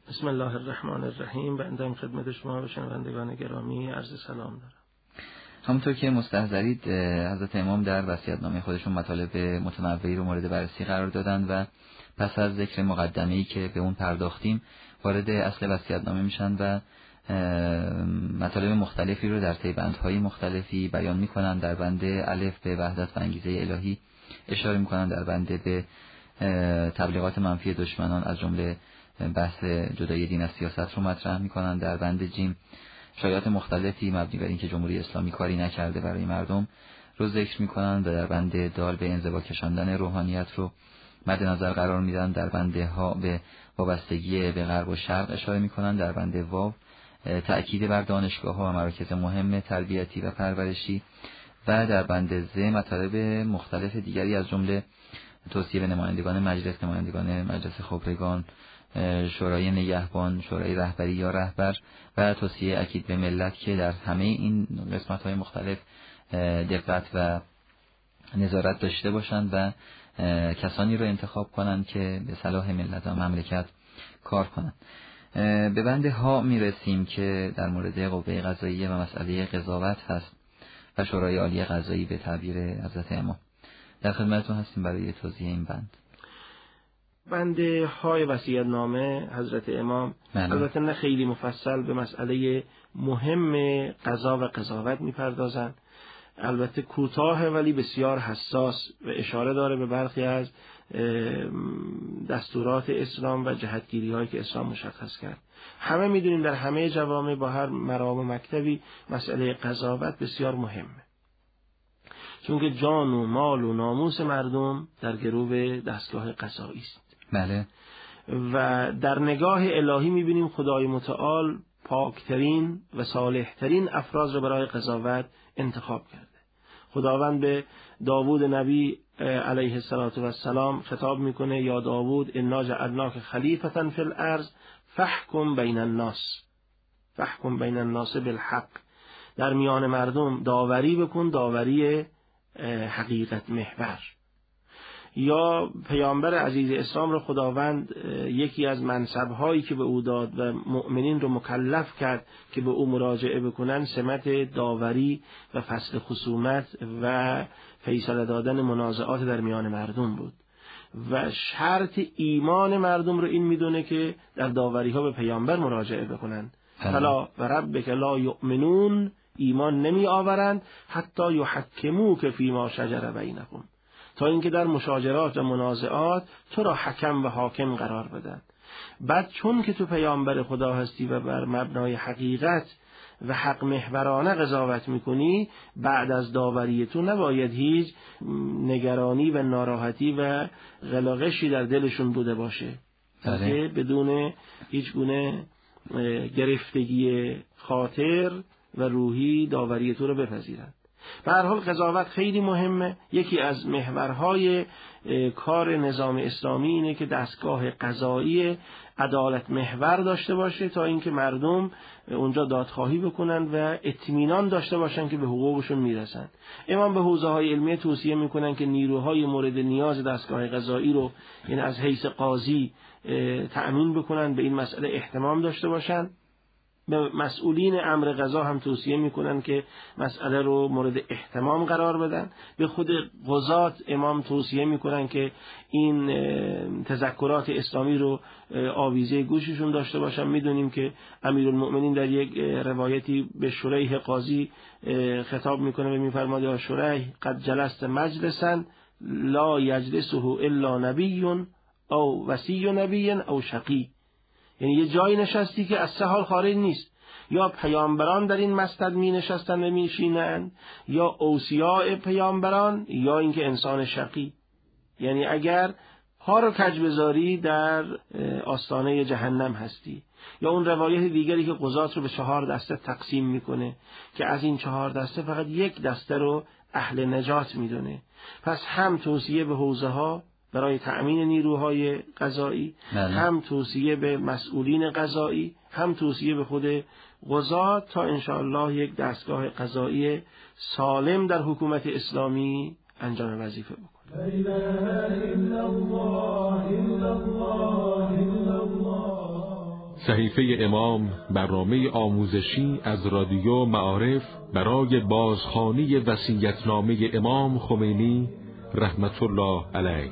بسم الله الرحمن الرحیم. بنده خدمت شما و شنوندگان گرامی عرض سلام دارم. همونطور که مستحضرید حضرت امام در وصیت‌نامه خودشون مطالب متنوعی رو مورد بررسی قرار دادن و پس از ذکر مقدمه‌ای که به اون پرداختیم وارد اصل وصیت‌نامه میشن و مطالب مختلفی رو در طی بندهای مختلفی بیان میکنن. در بند الف به وحدت و انگیزه الهی اشاره میکنن، در بند به تبلیغات منفی دشمنان از جمله بحث جدایی دین از سیاست رو مطرح میکنن، در بند جیم شایعات مختلفی مبنی بر اینکه جمهوری اسلامی کاری نکرده برای مردم رو ذکر میکنن و در بند دال به انزوا کشاندن روحانیت رو مد نظر قرار میدن. در بند ها به وابستگی به غرب و شرق اشاره میکنن. در بند واو تأکید بر دانشگاه ها و مراکز مهم تربیتی و پرورشی و در بند ز مطالب مختلف دیگری از جمله توصیه به نمایندگان مجلس، نمایندگان مجلس خبرگان، شورای نگهبان، شورای رهبری یا رهبر و توصیه اکید به ملت که در همه این قسمت‌های مختلف دقت و نظارت داشته باشند و کسانی رو انتخاب کنند که به صلاح ملت و مملکت کار کنند. به بند ها میرسیم که در مورد قوه قضاییه و مسئله قضاوت هست و شورای عالی قضایی به تعبیر حضرت امام. در خدمتتون هستیم برای توضیح این بند. بند های وصیت‌نامه حضرت امام البته نه خیلی مفصل به مسئله مهم قضا و قضاوت میپردازند، البته کوتاه ولی بسیار حساس و اشاره داره به برخی از دستورات اسلام و جهتگیری هایی که اسلام مشخص کرد. همه میدونیم در همه جوامع با هر مرام و مکتبی مسئله قضاوت بسیار مهمه، چون که جان و مال و ناموس مردم در گرو دستگاه قضایی است. بله. و در نگاه الهی میبینیم خدای متعال پاکترین و صالحترین افراد را برای قضاوت انتخاب کرده. خداوند به داوود نبی علیه السلام خطاب میکنه: یا داوود انا جعلناک خلیفة فی الارض فاحکم بین الناس، فاحکم بین الناس بالحق. در میان مردم داوری بکن، داوری حقیقت محور. یا پیامبر عزیز اسلام رو خداوند یکی از منصب‌هایی که به او داد و مؤمنین رو مکلف کرد که به او مراجعه بکنن سمت داوری و فصل خصومت و فیصله دادن منازعات در میان مردم بود و شرط ایمان مردم رو این میدونه که در داوری‌ها به پیامبر مراجعه بکنن. فلا و ربک لا یؤمنون، ایمان نمی آورند حتی یحکموک فیما شجر بینهم، تا اینکه در مشاجرات و منازعات تو را حکم و حاکم قرار بدن. بعد چون که تو پیامبر خدا هستی و بر مبنای حقیقت و حق محورانه قضاوت میکنی، بعد از داوری تو نباید هیچ نگرانی و ناراحتی و غلاغشی در دلشون بوده باشه، که بدون هیچ گونه گرفتگی خاطر و روحی داوری تو رو بپذیرند. به هر حال قضاوت خیلی مهمه. یکی از محورهای کار نظام اسلامی اینه که دستگاه قضایی عدالت محور داشته باشه تا اینکه مردم اونجا دادخواهی بکنن و اطمینان داشته باشن که به حقوقشون میرسن. امام به حوزه‌های علمیه توصیه میکنن که نیروهای مورد نیاز دستگاه قضایی رو یعنی از حیث قاضی تأمین بکنن، به این مسئله اهتمام داشته باشن. به مسئولین امر قضا هم توصیه میکنن که مسئله رو مورد اهتمام قرار بدن. به خود قضات امام توصیه میکنن که این تذکرات اسلامی رو آویزه گوششون داشته باشن. میدونیم که امیرالمؤمنین در یک روایتی به شریح قاضی خطاب میکنه و میفرماد: یا شریح قد جلست مجلسا لا یجلسه الا نبی او وصی نبی او شقی، یعنی یه جایی نشستی که از سه حال خارج نیست، یا پیامبران در این مسجد می نشستن و می شینند، یا اوصیاء پیامبران، یا اینکه انسان شقی. یعنی اگر ها رو کج بذاری در آستانه جهنم هستی. یا اون روایت دیگری که قضات رو به 4 دسته تقسیم میکنه که از این 4 دسته فقط یک دسته رو اهل نجات میدونه. پس هم توصیه به حوزه ها برای تأمین نیروهای قضایی، هم توصیه به مسئولین قضایی، هم توصیه به خود قضات تا انشاءالله یک دستگاه قضایی سالم در حکومت اسلامی انجام وظیفه بکنه. لا اله الا الله الا الله الا الله صحیفه امام، برنامه آموزشی از رادیو معارف برای بازخوانی وصیت‌نامه امام خمینی رحمت الله علیه.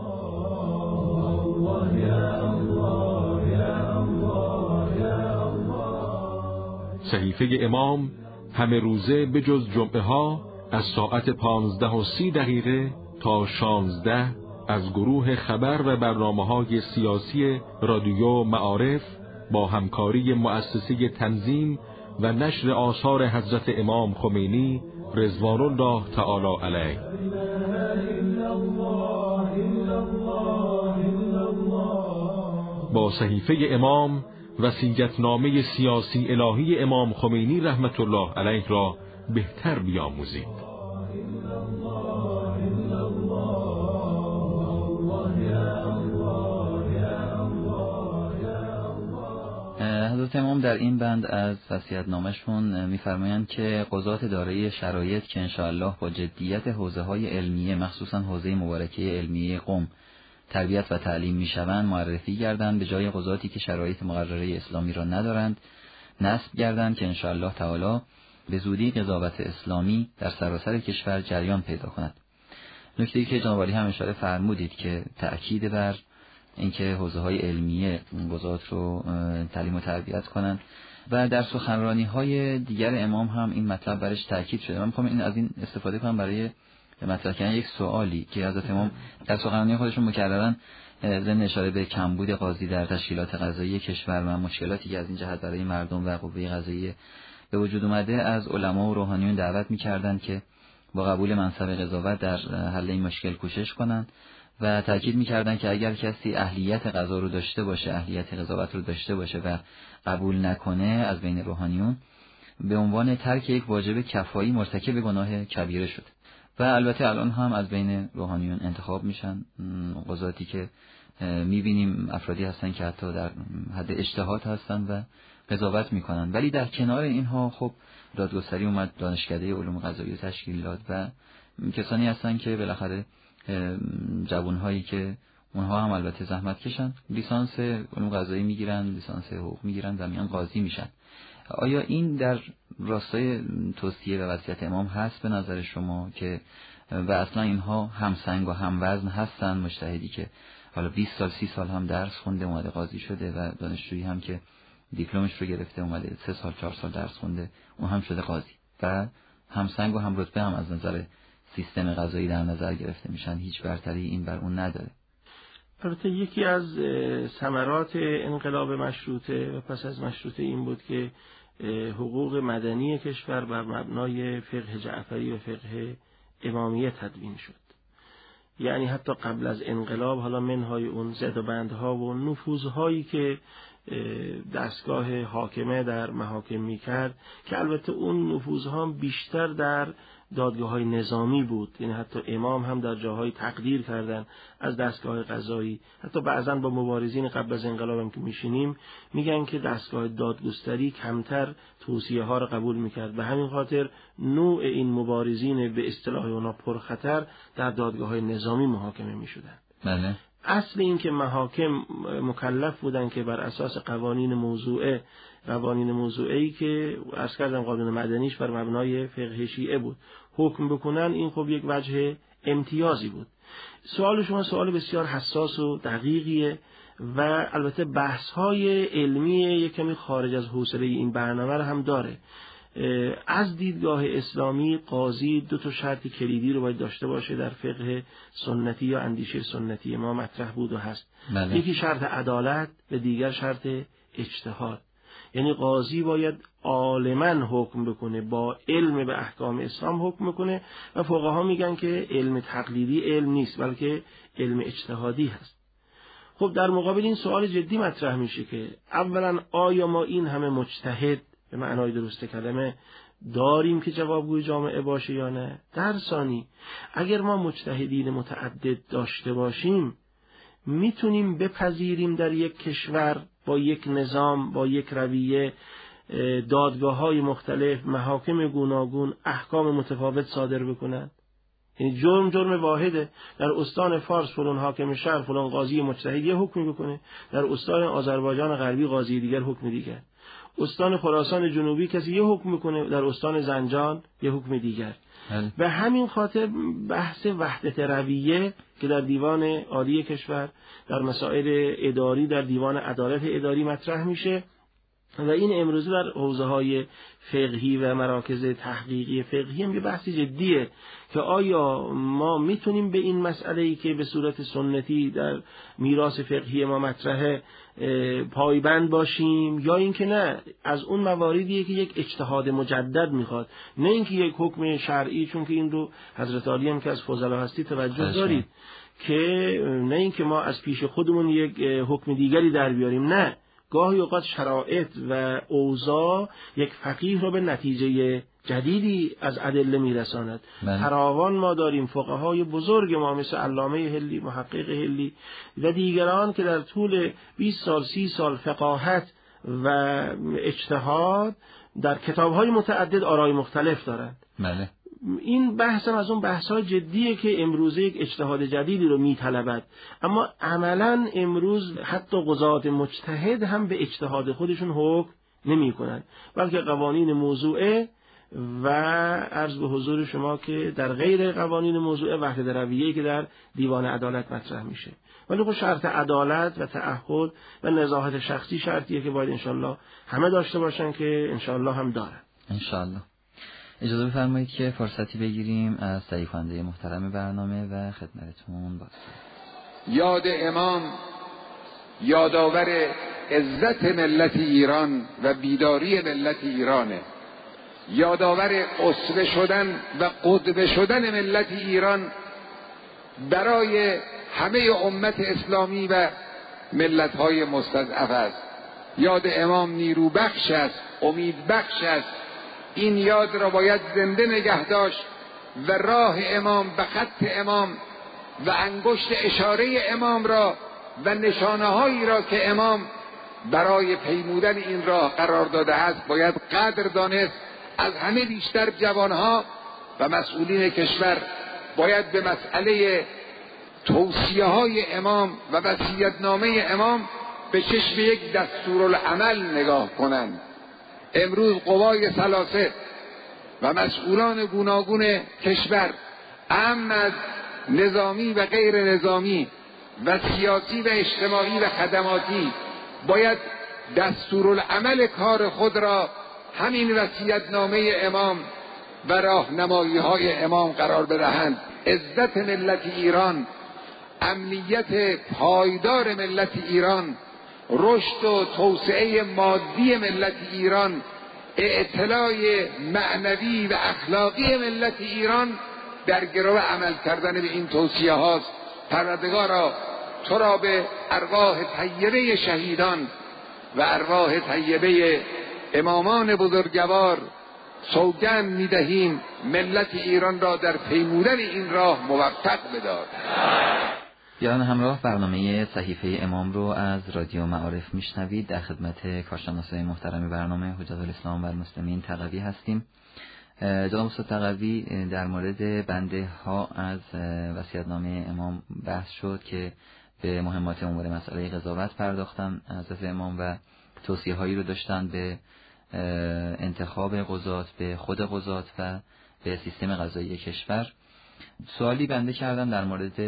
صحیفه امام همه روزه به جز جمعه ها از ساعت 15:30 تا 16 از گروه خبر و برنامه‌های سیاسی رادیو معارف با همکاری مؤسسه تنظیم و نشر آثار حضرت امام خمینی رضوان الله تعالی علیه با صحیفه امام وصیت‌نامه سیاسی الهی امام خمینی رحمت الله علیه را بهتر بیاموزید. حضرت امام در این بند از وصیت‌نامه‌شون می‌فرمایند که قضات دارای شرایط که انشاءالله با جدیت حوزه‌های علمیه مخصوصاً حوزه مبارکه علمیه قم تربیت و تعلیم می‌شوند معرفی گردند، به جای قضاتی که شرایط مقرره اسلامی را ندارند نصب گردند که انشاءالله تعالی به زودی قضاوت اسلامی در سراسر کشور جریان پیدا کند. نکته‌ای که جناب عالی هم اشاره فرمودید که تأکید بر اینکه حوزه‌های علمیه قضات رو تعلیم و تربیت کنند و در سخنرانی‌های دیگر امام هم این مطلب برش تأکید شده. من می‌خوام این از این استفاده کنم برای مطرح کردن یک سوالی که حضرت امام در سخنرانی خودشون مکررن ضمن اشاره به کمبود قاضی در تشکیلات قضایی کشور و مشکلاتی که از این جهت برای مردم و قوه قضاییه به وجود اومده از علما و روحانیون دعوت می‌کردند که با قبول منصب قضاوت در حل این مشکل کوشش کنند و تاکید می‌کردن که اگر کسی اهلیت قضا رو داشته باشه، اهلیت قضاوت رو داشته باشه و قبول نکنه از بین روحانیون، به عنوان ترک یک واجب کفایی مرتکب گناه کبیره شد. و البته الان هم از بین روحانیون انتخاب میشن قضاتی که می‌بینیم افرادی هستن که حتی در حد اجتهاد هستن و قضاوت میکنن. ولی در کنار اینها خب دادگستری اومد، دانشکده علوم قضایی تشکیل داد و کسانی هستن که بالاخره جوانهایی که اونها هم البته زحمت کشن، لیسانس علوم قضایی میگیرن، لیسانس حقوق میگیرن و میان قاضی میشن. آیا این در راستای توصیه و وصیت امام هست به نظر شما که و اصلا اینها همسنگ و هموزن هستن؟ مجتهدی که حالا 20 سال 30 سال هم درس خونده اومده قاضی شده و دانشجویی هم که دیپلمش رو گرفته اومده 3 سال 4 سال درس خونده اون هم شده قاضی و همسنگ و هم رتبه هم از نظر سیستم قضایی در نظر گرفته میشن، هیچ برتری این بر اون نداره. البته یکی از ثمرات انقلاب مشروطه و پس از مشروطه این بود که حقوق مدنی کشور بر مبنای فقه جعفری و فقه امامیه تدوین شد. یعنی حتی قبل از انقلاب حالا منهای اون زدوبندها و نفوذهایی که دستگاه حاکمه در محاکم میکرد که البته اون نفوذها بیشتر در دادگاه‌های نظامی بود، یعنی حتی امام هم در جاهای تقدیر کردن از دستگاه قضایی. حتی بعضا با مبارزین قبل از انقلاب هم که میشینیم میگن که دستگاه دادگستری کمتر توصیه ها را قبول میکرد، به همین خاطر نوع این مبارزین به اصطلاح اونا پرخطر در دادگاه‌های نظامی محاکمه میشدن. بله. اصل این که محاکم مکلف بودن که بر اساس قوانین موضوعی که عرض کردم قانون مدنیش بر مبنای فقه شیعه بود حکم بکنن، این خب یک وجه امتیازی بود. سوال شما سوال بسیار حساس و دقیقیه و البته بحث‌های علمی یک کمی خارج از حوصله این برنامه رو هم داره. از دیدگاه اسلامی قاضی 2 شرط کلیدی رو باید داشته باشه در فقه سنتی یا اندیشه سنتی ما مطرح بود و هست. بله. یکی شرط عدالت و دیگر شرط اجتهاد. یعنی قاضی باید عالماً حکم بکنه، با علم به احکام اسلام حکم بکنه و فقها میگن که علم تقلیدی علم نیست بلکه علم اجتهادی هست. خب در مقابل این سوال جدی مطرح میشه که اولا آیا ما این همه مجتهد به معنای درست کلمه داریم که جوابگوی جامعه باشه یا نه؟ در ثانی اگر ما مجتهدین متعدد داشته باشیم میتونیم بپذیریم در یک کشور با یک نظام با یک رویه دادگاه‌های مختلف محاکم گوناگون احکام متفاوت صادر بکنند؟ یعنی جرم واحده. در استان فارس فلان حاکم شهر فلان قاضی مجتهد یه حکمی بکنه، در استان آذربایجان غربی قاضی دیگر حکم دیگر، استان خراسان جنوبی کسی یه حکم میکنه، در استان زنجان یه حکم دیگر. به همین خاطر بحث وحدت رویه که در دیوان عالی کشور، در مسائل اداری، در دیوان عدالت اداری مطرح میشه و این امروزه در حوزه‌های فقهی و مراکز تحقیقی فقهی هم یه بحث جدیه که آیا ما میتونیم به این مسئله‌ای که به صورت سنتی در میراث فقهی ما مطرحه پایبند باشیم، یا اینکه نه از اون مواردیه که یک اجتهاد مجدد میخواد، نه اینکه یک حکم شرعی، چون که این رو حضرت عالی هم که از فضلا هستی توجه دارید که نه اینکه ما از پیش خودمون یک حکم دیگری در بیاریم، نه، گاهی اوقات شرایط و اوضاع یک فقیه رو به نتیجه جدیدی از ادله میرساند. فراوان ما داریم فقهای بزرگ ما مثل علامه حلی، محقق حلی و دیگران که در طول 20 سال 30 سال فقاهت و اجتهاد در کتاب‌های متعدد آرای مختلف دارند. بله. این بحث هم از اون بحث‌های جدیه که امروزه یک اجتهاد جدیدی رو میطلبد، اما عملاً امروز حتی قضات مجتهد هم به اجتهاد خودشون حکم نمی‌کنند، بلکه قوانین موضوعه و عرض به حضور شما که در غیر قوانین موضوعه وحدت رویه‌ای که در دیوان عدالت مطرح میشه. ولی خب شرط عدالت و تعهد و نزاهت شخصی شرطیه که باید انشالله همه داشته باشن که انشالله هم دارن. انشالله. اجازه بفرمایید که فرصتی بگیریم از تهیه کننده محترم برنامه و خدمتتون باشیم. یاد امام یادآور عزت ملت ایران و بیداری ملت ایرانه، یادآور اسوه شدن و قدوه شدن ملت ایران برای همه امت اسلامی و ملت‌های مستضعف است. یاد امام نیرو بخش است، امید بخش است. این یاد را باید زنده نگه داشت و راه امام و خط امام و انگشت اشاره امام را و نشانه هایی را که امام برای پیمودن این راه قرار داده است باید قدر دانست. از همه بیشتر جوانها و مسئولین کشور باید به مسئله توصیه های امام و وصیت‌نامه امام به چشم یک دستورالعمل نگاه کنند. امروز قوای ثلاثه و مسئولان گوناگون کشور، اهم از نظامی و غیر نظامی و سیاسی و اجتماعی و خدماتی، باید دستورالعمل کار خود را همین وصیت‌نامه امام و راهنمایی‌های امام قرار بدهند. عزت ملت ایران، امنیت پایدار ملت ایران، رشد و توسعه مادی ملت ایران، اطلاع معنوی و اخلاقی ملت ایران در گرو عمل کردن به این توصیه هاست. پروردگارا تو را به ارواح طیبه شهیدان و ارواح طیبه امامان بزرگوار سوگند می‌دهیم ملت ایران را در پیمودن این راه موفق بدار. یاران همراه، برنامه صحیفه امام رو از رادیو معارف میشنوید. در خدمت کارشناسای محترم برنامه حجت الاسلام و المسلمین تقوی هستیم. جناب استاد تقوی، در مورد بنده ها از وصیت‌نامه امام بحث شد که به مهمات امور مسئله قضاوت پرداختن حضرت امام و توصیه هایی رو داشتن به انتخاب قضات، به خود قضات و به سیستم قضایی کشور. سوالی بنده کردن در مورد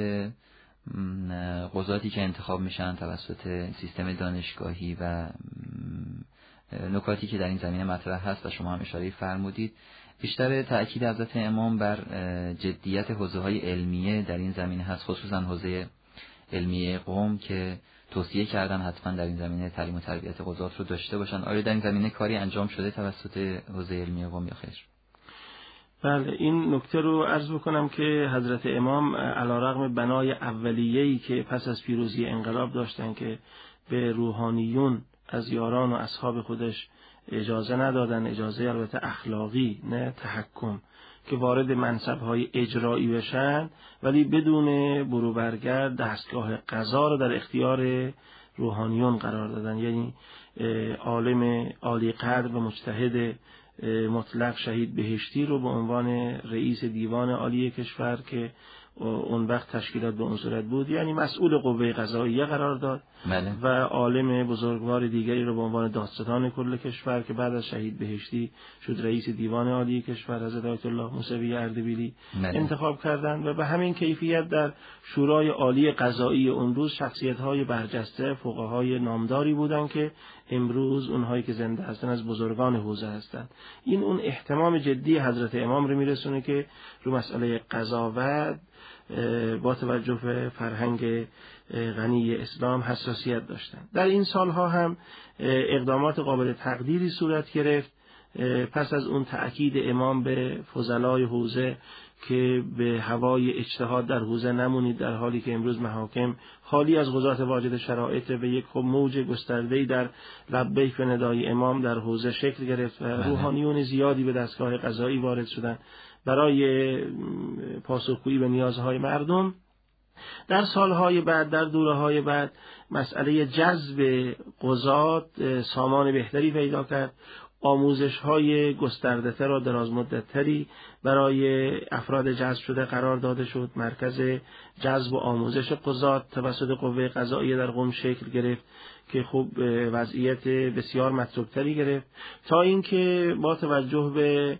قضاتی که انتخاب میشن توسط سیستم دانشگاهی و نکاتی که در این زمینه مطرح هست و شما هم اشاره فرمودید. بیشتر تأکید حضرت امام بر جدیت حوزه‌های علمیه در این زمینه هست، خصوصا حوزه علمیه قوم که توصیه کردن حتما در این زمینه تعلیم و تربیت قضات رو داشته باشن. آیا در این زمینه کاری انجام شده توسط حوزه علمیه قوم یا خیر؟ بله، این نکته رو عرض بکنم که حضرت امام علیرغم بنای اولیه‌ای که پس از پیروزی انقلاب داشتن که به روحانیون از یاران و اصحاب خودش اجازه ندادن، اجازه البته اخلاقی نه تحکم، که وارد منصب‌های اجرایی بشن، ولی بدون برو برگرد دستگاه قضا رو در اختیار روحانیون قرار دادن. یعنی عالم عالی قدر و مجتهد مطلق شهید بهشتی رو به عنوان رئیس دیوان عالی کشور که اون وقت تشکیلات به اون صورت بود، یعنی مسئول قوه قضاییه قرار داد. بله. و عالم بزرگوار دیگری رو به عنوان دادستان کل کشور که بعد از شهید بهشتی شد رئیس دیوان عالی کشور، حضرت آیت الله موسوی اردبیلی انتخاب کردند. و به همین کیفیت در شورای عالی قضایی اون روز شخصیت‌های برجسته، فقهای نامداری بودند که امروز اونهایی که زنده هستن از بزرگان حوزه هستند. این اون اهتمام جدی حضرت امام رو میرسونه که رو مسئله قضاوت با توجه به فرهنگ غنی اسلام حساسیت داشتند. در این سالها هم اقدامات قابل تقدیری صورت گرفت. پس از اون تأکید امام به فضلای حوزه که به هوای اجتهاد در حوزه نمونید، در حالی که امروز محاکم خالی از قضات واجد شرایط به یک موج گسترده‌ای در لبیک به ندای امام در حوزه شکل گرفت و روحانیون زیادی به دستگاه قضایی وارد شدند برای پاسخگویی به نیازهای مردم. در سالهای بعد، در دوره‌های بعد، مسئله جذب قضات سامان بهتری پیدا کرد. آموزش‌های گسترده‌تر و درازمدت‌تری برای افراد جذب شده قرار داده شد. مرکز جذب و آموزش قضات توسط قوه قضاییه در قم شکل گرفت که خب وضعیت بسیار مطلوب‌تری گرفت، تا اینکه با توجه به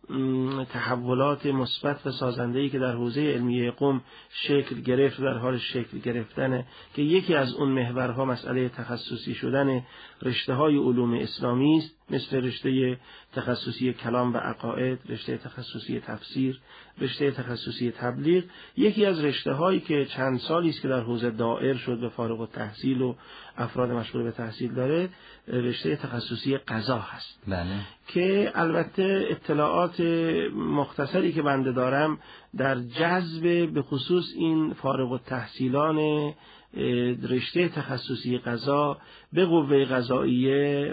تحولات مثبت و سازنده‌ای که در حوزه علمیه قم شکل گرفت، در حال شکل گرفتنه، که یکی از اون محورها مسئله تخصصی شدن رشته‌های علوم اسلامی است، مثل رشته تخصصی کلام و عقاید، رشته تخصصی تفسیر، رشته تخصصی تبلیغ. یکی از رشته‌هایی که چند سالی است که در حوزه دائر شد به فارغ التحصیل و افراد مشغول به تحصیل داره، رشته تخصصی قضا هست. بله. که البته اطلاعات مختصری که بنده دارم در جذب به خصوص این فارغ التحصیلان رشته تخصصی قضا به قوه قضاییه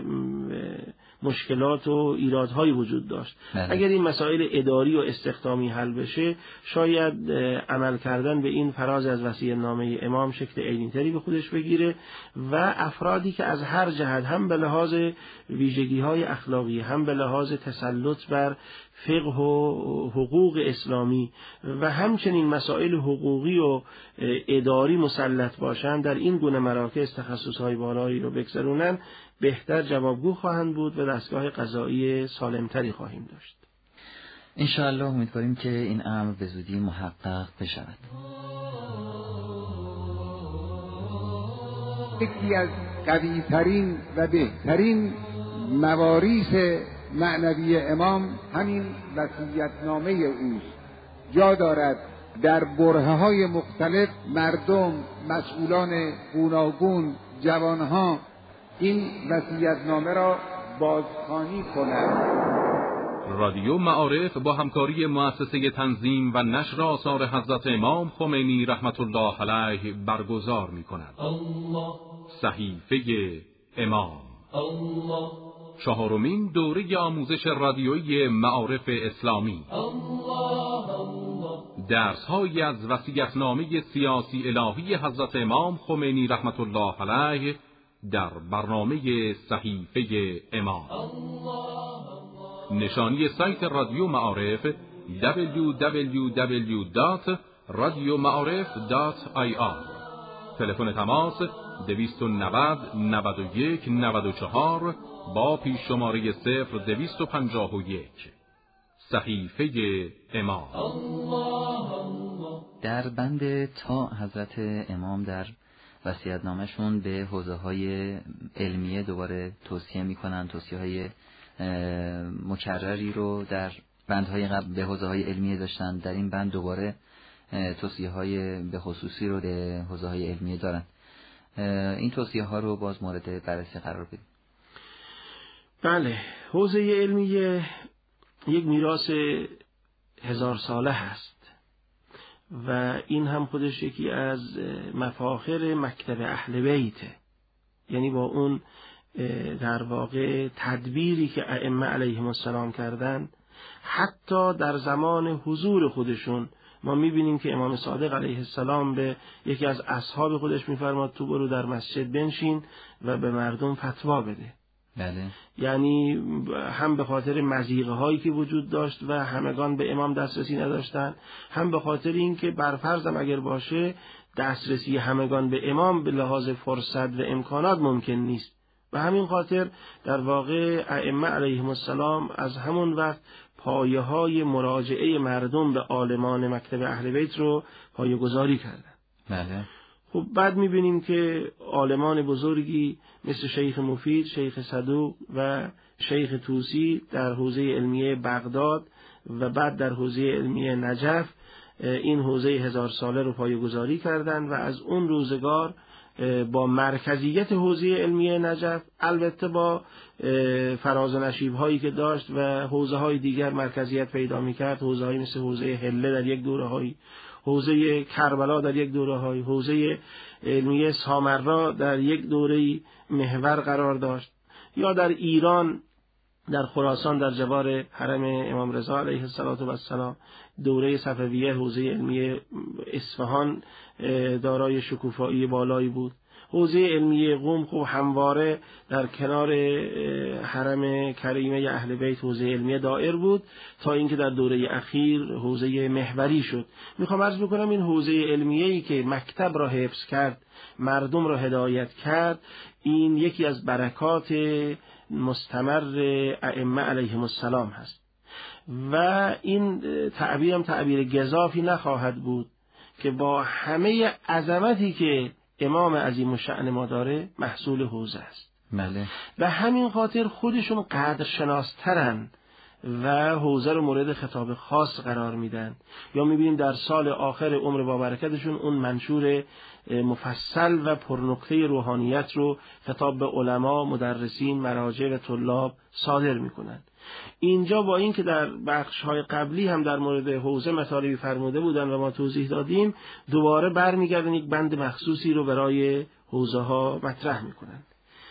مشکلات و ایرادهایی وجود داشت. اگر این مسائل اداری و استخدامی حل بشه، شاید عمل کردن به این فراز از وصیت نامه امام شکل عینی‌تری به خودش بگیره و افرادی که از هر جهت، هم به لحاظ ویژگی‌های اخلاقی، هم به لحاظ تسلط بر فقه و حقوق اسلامی و همچنین مسائل حقوقی و اداری مسلط باشند، در این گونه مراکز تخصص‌های بالایی رو بگذرونن، بهتر جوابگو خواهند بود و دستگاه قضایی سالمتری خواهیم داشت. انشاءالله امیدواریم که این امر به زودی محقق بشود. یکی از قوی‌ترین و بهترین مواریث معنوی امام همین وصیت‌نامه اوست. جا دارد در برهه‌های مختلف مردم، مسئولان گوناگون، جوانها این وصیت‌نامه را بازخوانی کنند. رادیو معارف با همکاری مؤسسه تنظیم و نشر آثار حضرت امام خمینی رحمت الله علیه برگزار می‌کند. صحیفه امام، چهارمین دوره آموزش رادیویی معارف اسلامی. درس‌هایی از وصیت‌نامه سیاسی الهی حضرت امام خمینی رحمت الله علیه در برنامه صحیفه امام. نشانی سایت رادیو معارف www.radioma'arif.ir. تلفن تماس 290 91 94 با پیش شماره 0251. صحیفه امام. در بند تا حضرت امام در وصیت‌نامه‌شون به حوزه‌های علمیه دوباره توصیه می‌کنن، توصیه‌های مکرری رو در بندهای قبل به حوزه‌های علمیه داشتن، در این بند دوباره توصیه‌های به خصوصی رو به حوزه‌های علمیه دارن. این توصیه‌ها رو باز مورد بررسی قرار بدیم. بله، حوزه علمیه یک میراث 1000 ساله هست و این هم خودش یکی از مفاخر مکتب اهل بیته، یعنی با اون در واقع تدبیری که ائمه علیهم السلام کردن، حتی در زمان حضور خودشون ما میبینیم که امام صادق علیه السلام به یکی از اصحاب خودش میفرماد تو برو در مسجد بنشین و به مردم فتوا بده. بله. یعنی هم به خاطر مضیقه هایی که وجود داشت و همگان به امام دسترسی نداشتن، هم به خاطر اینکه برفرضم اگر باشه دسترسی همگان به امام به لحاظ فرصت و امکانات ممکن نیست. و همین خاطر در واقع ائمه علیهم السلام از همون وقت پایه های مراجعه مردم به عالمان مکتب اهل بیت رو پایه گذاری کردن. بله. خب بعد میبینیم که عالمان بزرگی مثل شیخ مفید، شیخ صدوق و شیخ طوسی در حوزه علمیه بغداد و بعد در حوزه علمیه نجف این حوزه 1000 ساله رو پایه‌گذاری کردند و از اون روزگار با مرکزیت حوزه علمیه نجف، البته با فراز و نشیب هایی که داشت و حوزه های دیگر مرکزیت پیدا می‌کرد، حوزه هایی مثل حوزه حله در یک دوره هایی، حوزه کربلا در یک دوره های، حوزه علمیه سامرا در یک دوره محور قرار داشت، یا در ایران در خراسان در جوار حرم امام رضا علیه السلام دوره صفویه حوزه علمیه اصفهان دارای شکوفایی بالایی بود. حوزه علمیه قم خب همواره در کنار حرم کریمه اهل بیت حوزه علمیه دائر بود تا اینکه در دوره اخیر حوزه محوری شد. میخوام عرض بکنم این حوزه علمیه‌ای که مکتب را حفظ کرد، مردم را هدایت کرد، این یکی از برکات مستمر ائمه علیهم السلام هست و این تعبیرم تعبیر گزافی نخواهد بود که با همه عظمتی که امام عظیم الشأن ما داره محصول حوزه است. بله. و همین خاطر خودشون قدرشناسترن و حوزه رو مورد خطاب خاص قرار میدن. یا میبینیم در سال آخر عمر با برکتشون اون منشور مفصل و پرنکته روحانیت رو خطاب به علما، مدرسین، مراجع و طلاب صادر میکنن. اینجا با این که در بخش‌های قبلی هم در مورد حوزه مطالبی فرموده بودن و ما توضیح دادیم، دوباره برمیگردن یک بند مخصوصی رو برای حوزه ها مطرح میکنن.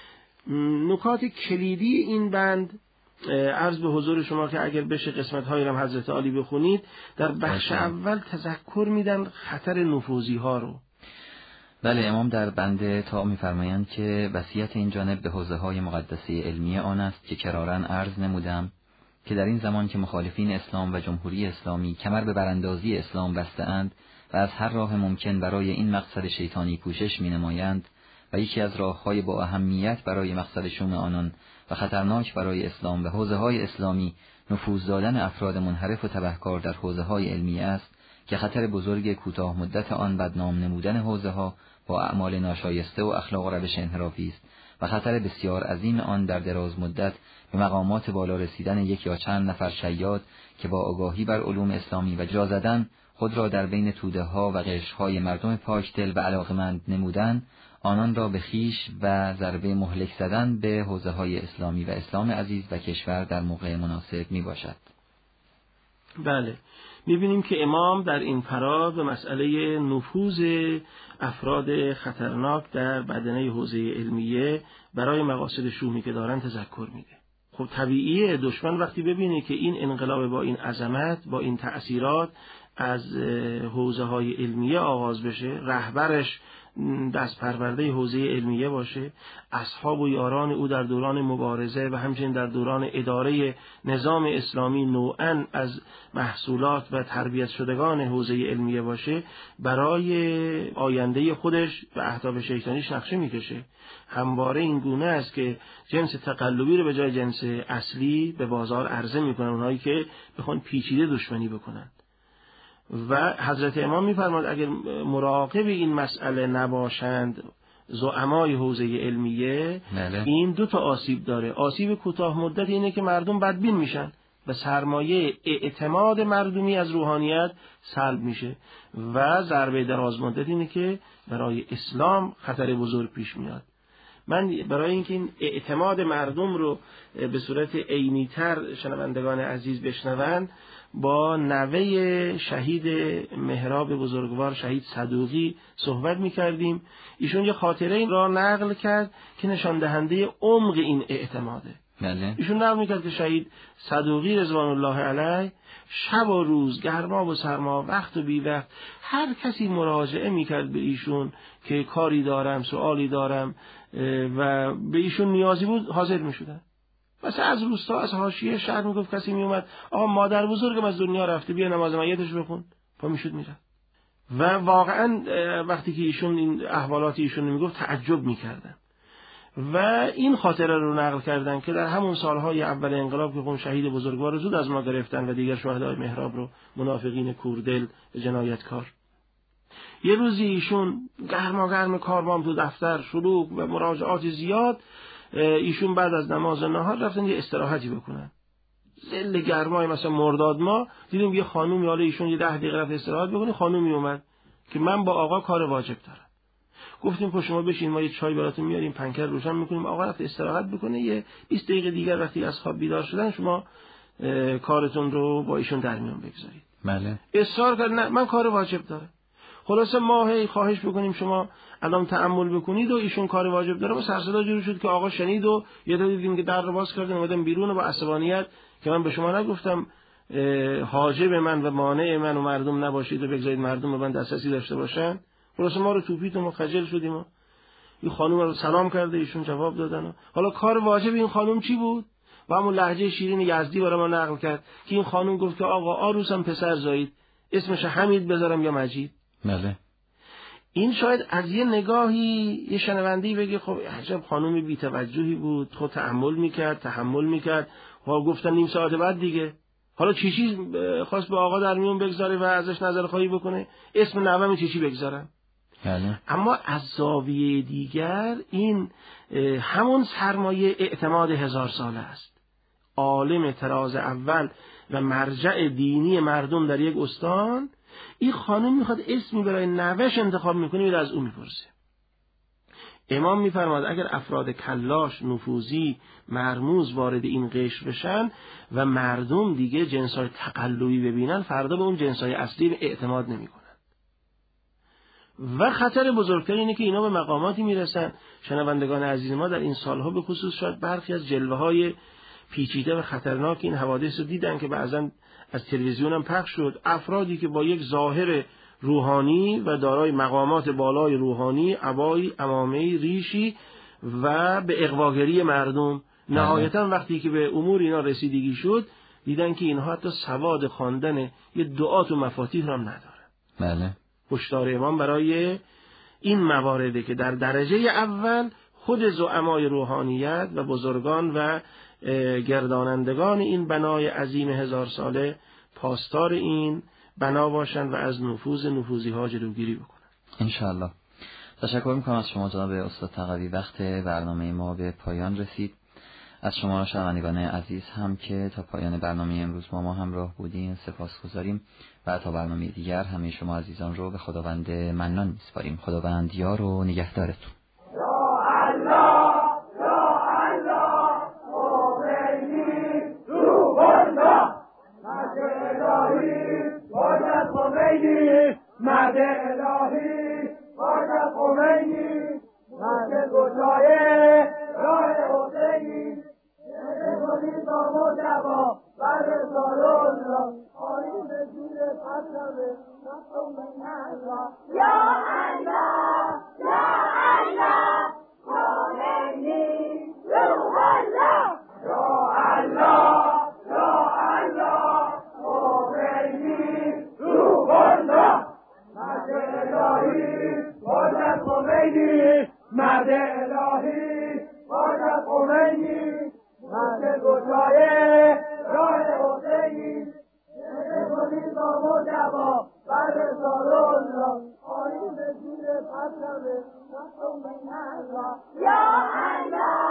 نکات کلیدی این بند عرض به حضور شما که اگر بشه قسمت‌هایی رو حضرت عالی بخونید، در بخش اول تذکر میدن خطر نفوذی ها رو. بله، امام در بند تا می‌فرمایند که وصیت این جانب به حوزه‌های مقدسه علمیه آن است که کراراً عرض نمودم که در این زمان که مخالفین اسلام و جمهوری اسلامی کمر به براندازی اسلام بسته‌اند و از هر راه ممکن برای این مقصد شیطانی کوشش می‌نمایند و یکی از راه‌های با اهمیت برای مقصد شوم آنان و خطرناک برای اسلام و حوزه‌های اسلامی نفوذ دادن افراد منحرف و تبهکار در حوزه‌های علمیه است که خطر بزرگ کوتاه مدت آن بدنام نمودن حوزه‌ها با اعمال ناشایسته و اخلاق و روش انحرافی است و خطر بسیار عظیم آن در دراز مدت به مقامات بالا رسیدن یک یا چند نفر شیاد که با آگاهی بر علوم اسلامی و جا زدن خود را در بین توده ها و قشرهای مردم پاکدل و علاقمند نمودن، آنان را به خیش و ضربه مهلک زدن به حوزه های اسلامی و اسلام عزیز و کشور در موقع مناسب می باشد. بله، می‌بینیم که امام در این فراز به مسئله نفوذ افراد خطرناک در بدنه حوزه علمیه برای مقاصد شومی که دارن تذکر میده. خب طبیعیه دشمن وقتی ببینه که این انقلاب با این عظمت، با این تأثیرات از حوزه های علمیه آغاز بشه، رهبرش دست پرورده حوزه علمیه باشه، اصحاب و یاران او در دوران مبارزه و همچنین در دوران اداره نظام اسلامی نوعاً از محصولات و تربیت شدگان حوزه علمیه باشه، برای آینده خودش و اهداف شیطانیش نقشه میکشه. همواره این گونه است که جنس تقلبی رو به جای جنس اصلی به بازار عرضه میکنن، اونایی که بخوان پیچیده دشمنی بکنن. و حضرت امام میفرماد اگر مراقب این مسئله نباشند زعمای حوزه علمیه، این دو تا آسیب داره. آسیب کوتاه مدت اینه که مردم بدبین میشن و سرمایه اعتماد مردمی از روحانیت سلب میشه، و ضربه دراز مدت اینه که برای اسلام خطر بزرگ پیش میاد. من برای اینکه این اعتماد مردم رو به صورت عینی‌تر شنوندگان عزیز بشنوند، با نوه شهید مهراب بزرگوار شهید صدوقی صحبت می‌کردیم. ایشون یه خاطره این را نقل کرد که نشان دهنده عمق این اعتماده. بله. ایشون نقل می‌کرد که شهید صدوقی رضوان الله علیه شب و روز، گرما و سرما، وقت و بی وقت، هر کسی مراجعه می‌کرد به ایشون که کاری دارم، سوالی دارم، و به ایشون نیازی بود حاضر میشدن. مثلا از روستا از حاشیه شهر میگفت کسی میومد آقا مادر بزرگم از دنیا رفته بیا نماز میتش بخون، پا میشد میره. و واقعا وقتی که ایشون این احوالات ایشون میگفت تعجب میکردن و این خاطره رو نقل کردن که در همون سالهای اول انقلاب که اون شهید بزرگوار زود از ما گرفتن و دیگر شهدای محراب رو منافقین کوردل و جنایتکار. یه روزی ایشون گرما کاروان تو دفتر شلوغ و مراجعات زیاد، ایشون بعد از نماز نهار رفتن یه استراحتی بکنن. ذل گرمای مثلا مرداد ما دیدیم یه خانومی، حالا ایشون یه 10 دقیقه رفت استراحت بکنه، خانومی اومد که من با آقا کار واجب دارم. گفتیم خب شما بشین ما یه چای براتون میاریم، پنکر روشن میکنیم. آقا رفت استراحت بکنه، یه 20 دقیقه دیگر وقتی از خواب بیدار شدن شما کارتون رو با ایشون در میون بگذارید. بله. اصرار کرد نه من کار واجب دارم. خلاصه ما هی خواهش بکنیم شما الان تأمل بکنید و ایشون کار واجب داره. و سر صدا جوری شد که آقا شنید و یه تا دیدیم که در رو باز کردن اومدن بیرون و با عصبانیت که من به شما نگفتم حاجب من و مانع من و مردم نباشید و بگذارید مردم به من دسترسی داشته باشن. خلاصه ما رو توپیدیم و خجل شدیم و این خانم رو سلام کرده، ایشون جواب دادن و حالا کار واجب این خانم چی بود؟ با همون لهجه شیرین یزدی برای ما نقل کرد که این خانم گفت که آقا عروسم پسر زایید، اسمش حمید بذارم یا مجید. بله. این شاید از یه نگاهی یه شنونده‌ای بگه خب عجب خانومی بی‌توجهی بود، خود تحمل میکرد. ها گفتن نیم ساعت بعد دیگه. حالا چیچی خواست به آقا در میون بگذاره و ازش نظر خواهی بکنه، اسم نوام چیچی بگذارن. بله. اما از زاویه دیگر این همون سرمایه اعتماد 1000 ساله است. عالم طراز اول و مرجع دینی مردم در یک استان، این خانم میخواد اسمی برای نوش انتخاب میکنه و از اون میپرسه. امام میفرماد اگر افراد کلاش، نفوذی، مرموز وارد این قشر بشن و مردم دیگه جنسای تقلبی ببینن، فردا به اون جنسای اصلی اعتماد نمیکنن. و خطر بزرگتر اینه که اینا به مقاماتی میرسن. شنوندگان عزیز ما در این سالها به خصوص شاید برخی از جلوه‌های پیچیده و خطرناک این حوادث رو دیدن که بعضا از تلویزیون هم پخش شد. افرادی که با یک ظاهر روحانی و دارای مقامات بالای روحانی، عبایی، عمامه‌ای، ریشی و به اغواگری مردم، نهایتا وقتی که به امور اینا رسیدگی شد دیدن که اینها حتی سواد خواندن یه دعات و مفاتیح هم ندارن. بله. هشدار امام برای این موارده که در درجه اول خود زعمای روحانیت و بزرگان و گردانندگان این بنای عظیم 1000 ساله پاسدار این بنا باشند و از نفوذی ها جلوگیری بکنند. انشاءالله. تشکر میکنم از شما جناب استاد تقوی. وقت برنامه ما به پایان رسید. از شما شنوندگان عزیز هم که تا پایان برنامه امروز ما همراه بودین سپاسگزاریم و تا برنامه دیگر همه شما عزیزان رو به خداوند منان میسپاریم. خداوند یار و نگهدارتون. مرد الهی باید خمینی، مرد گشایه راه حسینی، نکنید با مجبا بر رسالون را آیون زیر پسمه نقم نهلا. یا الله یا الله خمینی روح الله. یا الله یا الله خمینی روح الله. مرد الهی باید خمینی، مرد الهی باید خمینی، مرد گشایه راه حسینی، نکنید با مجبا بر رسالون را آیون زیر پسمه نقم نهلا. یا الله